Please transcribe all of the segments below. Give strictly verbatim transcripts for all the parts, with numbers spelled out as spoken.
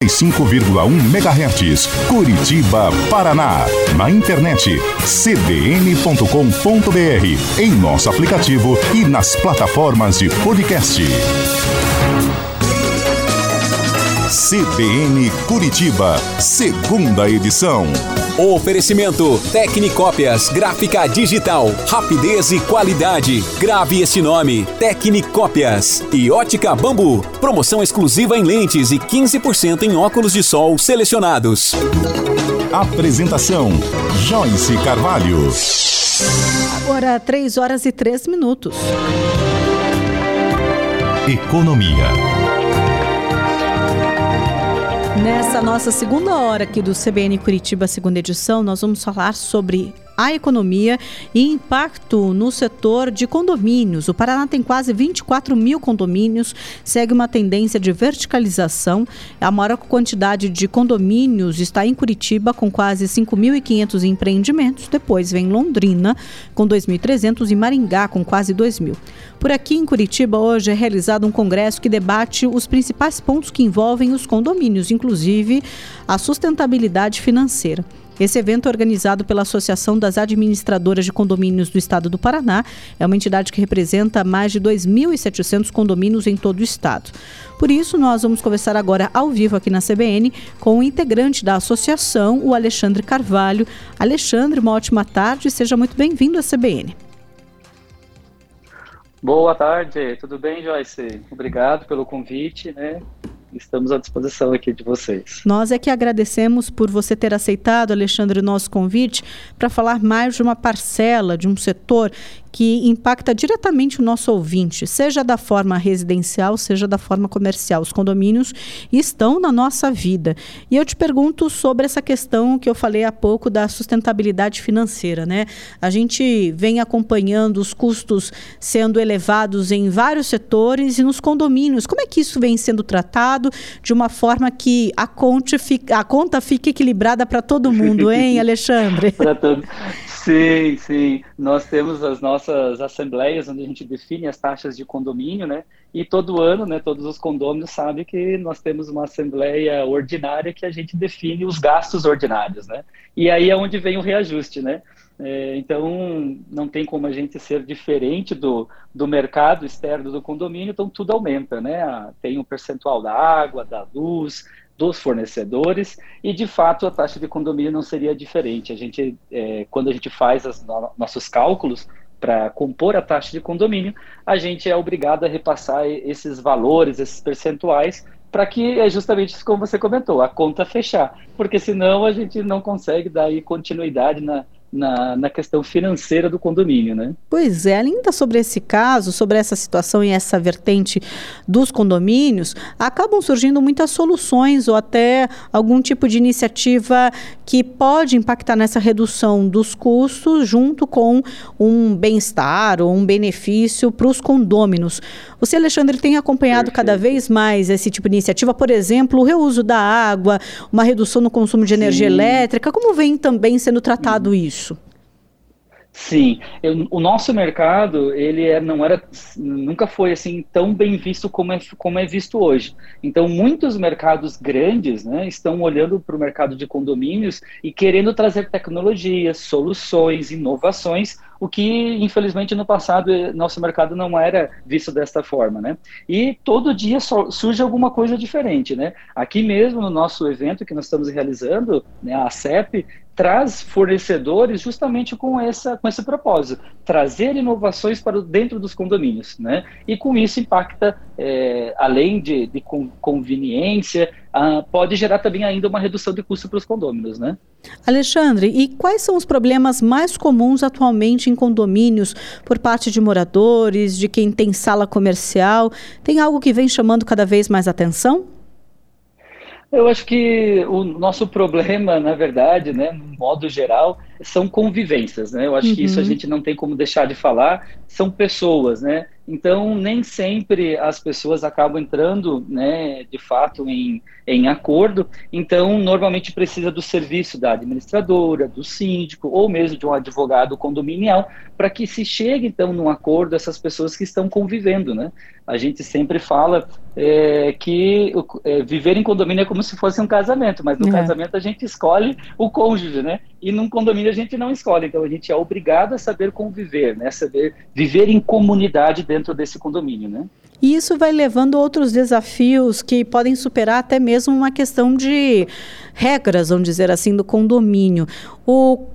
e cinco vírgula um megahertz, Curitiba, Paraná. Na internet, c b n ponto com ponto b r, em nosso aplicativo e nas plataformas de podcast. C B N Curitiba, segunda edição. Oferecimento Tecnicópias, gráfica digital, rapidez e qualidade. Grave este nome, Tecnicópias. E Ótica Bambu, promoção exclusiva em lentes e quinze por cento em óculos de sol selecionados. Apresentação, Joyce Carvalho. Agora, três horas e três minutos. Economia. Nessa nossa segunda hora aqui do C B N Curitiba, segunda edição, nós vamos falar sobre a economia e impacto no setor de condomínios. O Paraná tem quase vinte e quatro mil condomínios, segue uma tendência de verticalização. A maior quantidade de condomínios está em Curitiba, com quase cinco mil e quinhentos empreendimentos. Depois vem Londrina, com dois mil e trezentos, e Maringá, com quase dois mil. Por aqui em Curitiba, hoje é realizado um congresso que debate os principais pontos que envolvem os condomínios, inclusive a sustentabilidade financeira. Esse evento é organizado pela Associação das Administradoras de Condomínios do Estado do Paraná. É uma entidade que representa mais de dois mil e setecentos condomínios em todo o estado. Por isso, nós vamos conversar agora ao vivo aqui na C B N com o integrante da associação, o Alexandre Carvalho. Alexandre, uma ótima tarde e seja muito bem-vindo à C B N. Boa tarde, tudo bem, Joyce? Obrigado pelo convite, né? Estamos à disposição aqui de vocês. Nós é que agradecemos por você ter aceitado, Alexandre, o nosso convite para falar mais de uma parcela, de um setor que impacta diretamente o nosso ouvinte, seja da forma residencial, seja da forma comercial. Os condomínios estão na nossa vida. E eu te pergunto sobre essa questão que eu falei há pouco da sustentabilidade financeira, né? A gente vem acompanhando os custos sendo elevados em vários setores e nos condomínios. Como é que isso vem sendo tratado de uma forma que a conta fique, a conta fique equilibrada para todo mundo, hein, Alexandre? Para todos. Sim, sim. Nós temos as nossas assembleias onde a gente define as taxas de condomínio, né? E todo ano, né, todos os condôminos sabem que nós temos uma assembleia ordinária que a gente define os gastos ordinários, né? E aí é onde vem o reajuste, né? É, então, não tem como a gente ser diferente do, do mercado externo do condomínio, então tudo aumenta, né? Tem um percentual da água, da luz, dos fornecedores, e de fato a taxa de condomínio não seria diferente. A gente, é, quando a gente faz os no, nossos cálculos para compor a taxa de condomínio, a gente é obrigado a repassar esses valores, esses percentuais, para que é justamente isso como você comentou, a conta fechar, porque senão a gente não consegue dar aí continuidade na Na, na questão financeira do condomínio, né? Pois é, ainda sobre esse caso, sobre essa situação e essa vertente dos condomínios, acabam surgindo muitas soluções ou até algum tipo de iniciativa que pode impactar nessa redução dos custos junto com um bem-estar ou um benefício para os condôminos. Você, Alexandre, tem acompanhado Perfeito. cada vez mais esse tipo de iniciativa, por exemplo, o reuso da água, uma redução no consumo de energia Sim. elétrica, como vem também sendo tratado Sim. isso? Sim, eu, o nosso mercado, ele é, não era, nunca foi assim tão bem visto como é, como é visto hoje. Então, muitos mercados grandes, né, estão olhando para o mercado de condomínios e querendo trazer tecnologias, soluções, inovações, o que, infelizmente, no passado, nosso mercado não era visto desta forma, né? E todo dia só surge alguma coisa diferente, né? Aqui mesmo, no nosso evento que nós estamos realizando, né, a C E P, traz fornecedores justamente com, essa, com esse propósito, trazer inovações para dentro dos condomínios, né? E com isso impacta, é, além de, de conveniência, ah, pode gerar também ainda uma redução de custo para os condôminos, né? Alexandre, e quais são os problemas mais comuns atualmente em condomínios por parte de moradores, de quem tem sala comercial? Tem algo que vem chamando cada vez mais atenção? Eu acho que o nosso problema, na verdade, né, no modo geral, são convivências, né? Eu acho uhum. que isso a gente não tem como deixar de falar, são pessoas, né? Então, nem sempre as pessoas acabam entrando, né, de fato, em, em acordo. Então, normalmente precisa do serviço da administradora, do síndico, ou mesmo de um advogado condominial, para que se chegue, então, num acordo essas pessoas que estão convivendo, né? A gente sempre fala é, que é, viver em condomínio é como se fosse um casamento, mas no é. casamento a gente escolhe o cônjuge, né? E num condomínio a gente não escolhe, então a gente é obrigado a saber conviver, né? Saber viver em comunidade dentro desse condomínio, né? E isso vai levando a outros desafios que podem superar até mesmo uma questão de regras, vamos dizer assim, do condomínio. O,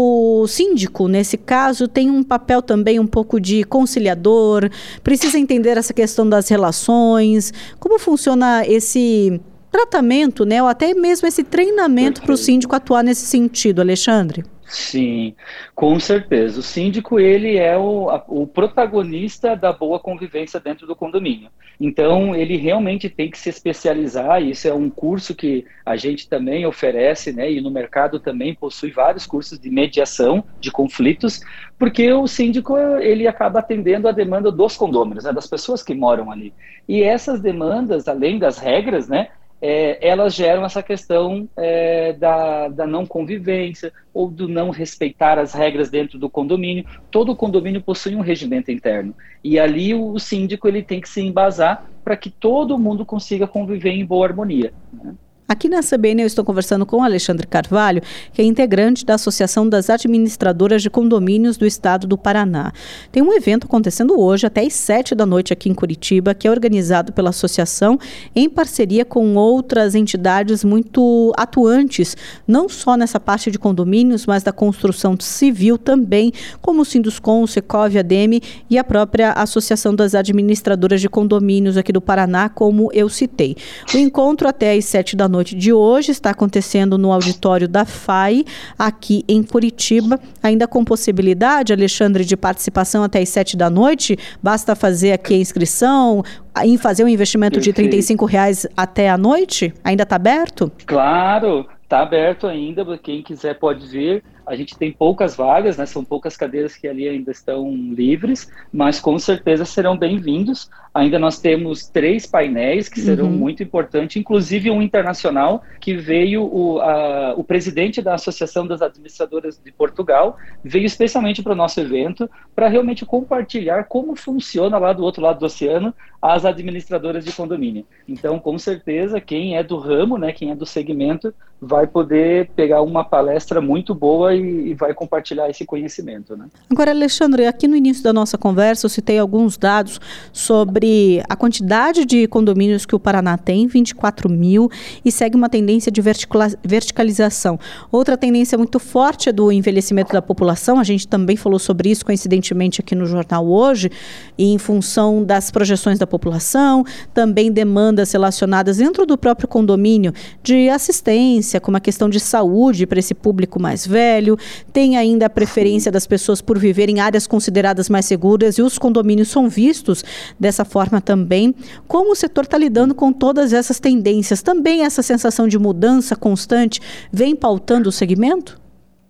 o síndico, nesse caso, tem um papel também um pouco de conciliador, precisa entender essa questão das relações, como funciona esse tratamento, né, ou até mesmo esse treinamento para o síndico atuar nesse sentido, Alexandre? Sim, com certeza. O síndico, ele é o, a, o protagonista da boa convivência dentro do condomínio. Então, ele realmente tem que se especializar, e isso é um curso que a gente também oferece, né, e no mercado também possui vários cursos de mediação de conflitos, porque o síndico, ele acaba atendendo a demanda dos condôminos, né, das pessoas que moram ali. E essas demandas, além das regras, né, É, elas geram essa questão é, da, da não convivência ou do não respeitar as regras dentro do condomínio. Todo condomínio possui um regimento interno e ali o, o síndico ele tem que se embasar para que todo mundo consiga conviver em boa harmonia, né? Aqui na C B N eu estou conversando com Alexandre Carvalho, que é integrante da Associação das Administradoras de Condomínios do Estado do Paraná. Tem um evento acontecendo hoje até às sete da noite aqui em Curitiba, que é organizado pela associação em parceria com outras entidades muito atuantes, não só nessa parte de condomínios, mas da construção civil também, como o Sinduscon, o Secov, a ADEME e a própria Associação das Administradoras de Condomínios aqui do Paraná, como eu citei. O encontro até às sete da noite de hoje está acontecendo no auditório da F A I, aqui em Curitiba, ainda com possibilidade, Alexandre, de participação até às sete da noite. Basta fazer aqui a inscrição, em fazer um investimento de trinta e cinco reais até a noite? Ainda está aberto? Claro, está aberto ainda, quem quiser pode vir. A gente tem poucas vagas, né? São poucas cadeiras que ali ainda estão livres, mas com certeza serão bem-vindos. Ainda nós temos três painéis que serão uhum. muito importantes, inclusive um internacional, que veio, o, a, o presidente da Associação das Administradoras de Portugal, veio especialmente para o nosso evento, para realmente compartilhar como funciona lá do outro lado do oceano as administradoras de condomínio. Então, com certeza, quem é do ramo, né, quem é do segmento, vai poder pegar uma palestra muito boa e, e vai compartilhar esse conhecimento, né? Agora, Alexandre, aqui no início da nossa conversa eu citei alguns dados sobre a quantidade de condomínios que o Paraná tem, vinte e quatro mil, e segue uma tendência de verticalização. Outra tendência muito forte é do envelhecimento da população, a gente também falou sobre isso coincidentemente aqui no jornal hoje, e em função das projeções da população, também demandas relacionadas dentro do próprio condomínio de assistência, como a questão de saúde para esse público mais velho, tem ainda a preferência das pessoas por viver em áreas consideradas mais seguras e os condomínios são vistos dessa forma também. Como o setor está lidando com todas essas tendências? Também essa sensação de mudança constante vem pautando o segmento?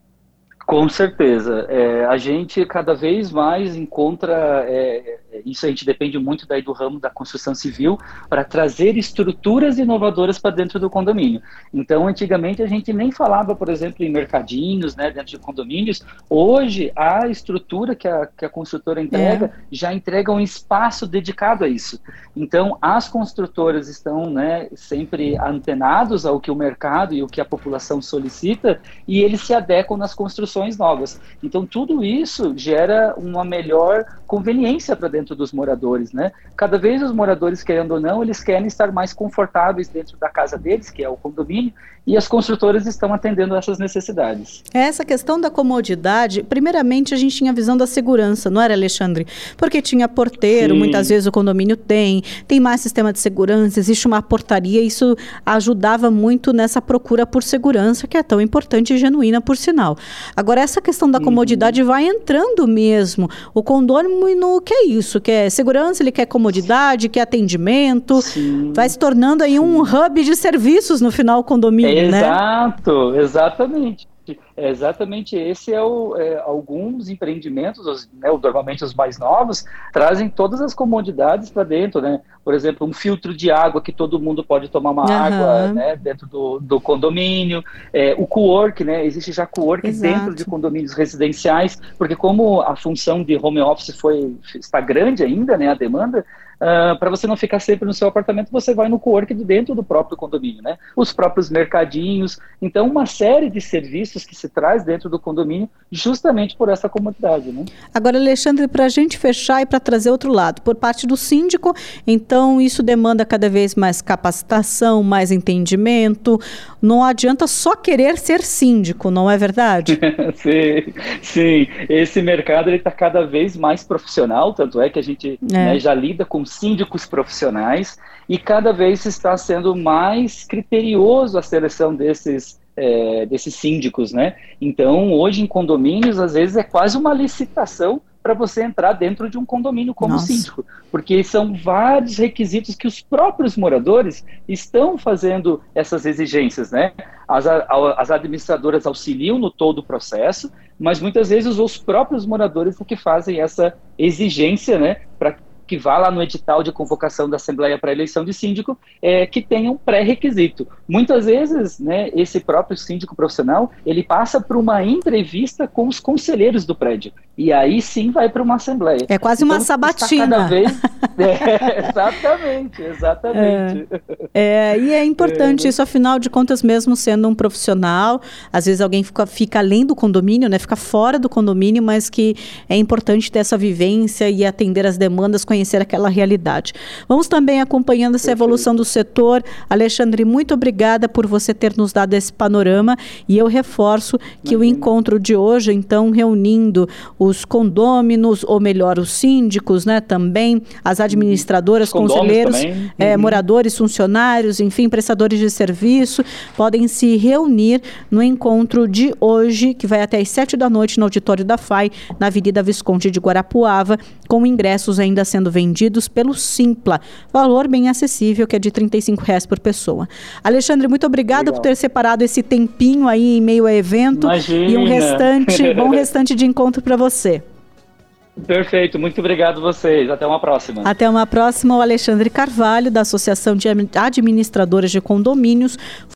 Com certeza. É, a gente cada vez mais encontra, é, isso a gente depende muito daí do ramo da construção civil, para trazer estruturas inovadoras para dentro do condomínio. Então, antigamente a gente nem falava, por exemplo, em mercadinhos, né, dentro de condomínios. Hoje, a estrutura que a, que a construtora entrega, é. já entrega um espaço dedicado a isso. Então, as construtoras estão, né, sempre antenados ao que o mercado e o que a população solicita, e eles se adequam nas construções novas. Então, tudo isso gera uma melhor conveniência para dentro dos moradores, né? Cada vez os moradores, querendo ou não, eles querem estar mais confortáveis dentro da casa deles, que é o condomínio, e as construtoras estão atendendo essas necessidades. Essa questão da comodidade, primeiramente a gente tinha a visão da segurança, não era, Alexandre? Porque tinha porteiro, Sim. muitas vezes o condomínio tem, tem mais sistema de segurança, existe uma portaria, isso ajudava muito nessa procura por segurança, que é tão importante e genuína, por sinal. Agora, essa questão da comodidade uhum. vai entrando mesmo. O condômino quer isso, quer segurança, ele quer comodidade, quer atendimento, Sim. vai se tornando aí Sim. um hub de serviços no final o condomínio. Exato, né? Exatamente. É exatamente esse é o, é, alguns empreendimentos, os, né, normalmente os mais novos, trazem todas as comodidades para dentro, né? Por exemplo, um filtro de água que todo mundo pode tomar uma uhum. água, né, dentro do, do condomínio, é, o co-work, né? Existe já co-work Exato. dentro de condomínios residenciais, porque como a função de home office foi, está grande ainda, né, a demanda, uh, para você não ficar sempre no seu apartamento, você vai no coworking dentro do próprio condomínio, né? Os próprios mercadinhos. Então, uma série de serviços que se traz dentro do condomínio justamente por essa comodidade, né? Agora, Alexandre, para a gente fechar e para trazer outro lado, por parte do síndico, então isso demanda cada vez mais capacitação, mais entendimento. Não adianta só querer ser síndico, não é verdade? sim, sim, esse mercado está cada vez mais profissional, tanto é que a gente é. né, já lida com síndicos profissionais e cada vez está sendo mais criterioso a seleção desses, é, desses síndicos, né? Então, hoje em condomínios, às vezes é quase uma licitação para você entrar dentro de um condomínio como Nossa. síndico, porque são vários requisitos que os próprios moradores estão fazendo essas exigências, né? As, as administradoras auxiliam no todo o processo, mas muitas vezes os próprios moradores é que fazem essa exigência, né, para que vá lá no edital de convocação da Assembleia para a eleição de síndico, é, que tenha um pré-requisito. Muitas vezes, né, esse próprio síndico profissional, ele passa por uma entrevista com os conselheiros do prédio, e aí sim vai para uma Assembleia. É quase então, uma sabatina. Cada vez... é, exatamente, exatamente. É, é, e é importante é, isso, afinal de contas, mesmo sendo um profissional, às vezes alguém fica, fica além do condomínio, né, fica fora do condomínio, mas que é importante ter essa vivência e atender as demandas, conhecer aquela realidade. Vamos também acompanhando essa Perfeito. evolução do setor. Alexandre, muito obrigada por você ter nos dado esse panorama e eu reforço que Imagina. o encontro de hoje, então, reunindo os condôminos, ou melhor, os síndicos, né, também, as administradoras, conselheiros, é, uhum. moradores, funcionários, enfim, prestadores de serviço, podem se reunir no encontro de hoje, que vai até às sete da noite no auditório da F A I, na Avenida Visconde de Guarapuava, com ingressos ainda sendo vendidos pelo Simpla, valor bem acessível, que é de trinta e cinco reais por pessoa. Alexandre, muito obrigada Legal. por ter separado esse tempinho aí em meio ao evento. Imagina. E um restante, bom restante de encontro para você. Perfeito, muito obrigado a vocês. Até uma próxima. Até uma próxima. O Alexandre Carvalho, da Associação de Administradoras de Condomínios,